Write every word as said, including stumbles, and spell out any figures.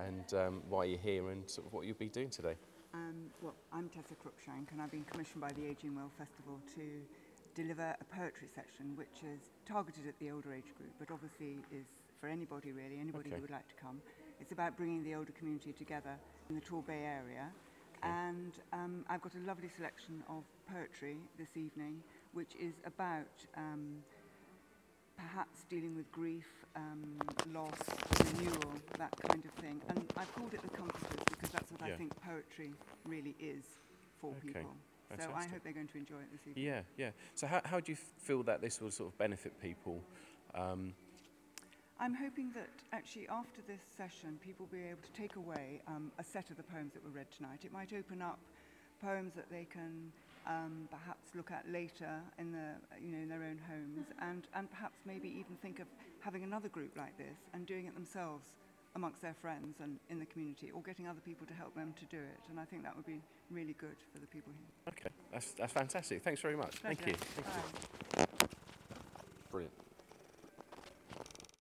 and um, why you're here and sort of what you'll be doing today. Um, well, I'm Tessa Cruikshank, and I've been commissioned by the Ageing Well Festival to deliver a poetry section which is targeted at the older age group, but obviously is for anybody really, anybody Okay. who would like to come. It's about bringing the older community together in the Torbay area. Okay. And um, I've got a lovely selection of poetry this evening, which is about um, perhaps dealing with grief, um, loss, renewal, that kind of thing. And I've called it The Comforters because that's what Yeah. I think poetry really is for Okay. people. So I Fantastic. hope they're going to enjoy it this evening. Yeah, yeah. So how, how do you feel that this will sort of benefit people? Um, I'm hoping that actually after this session, people will be able to take away um, a set of the poems that were read tonight. It might open up poems that they can um, perhaps look at later in the, you know, in their own homes, and, and perhaps maybe even think of having another group like this and doing it themselves amongst their friends and in the community, or getting other people to help them to do it. And I think that would be really good for the people here. okay, that's, that's fantastic. Thanks very much. Thank Pleasure. you. Thank you. Bye.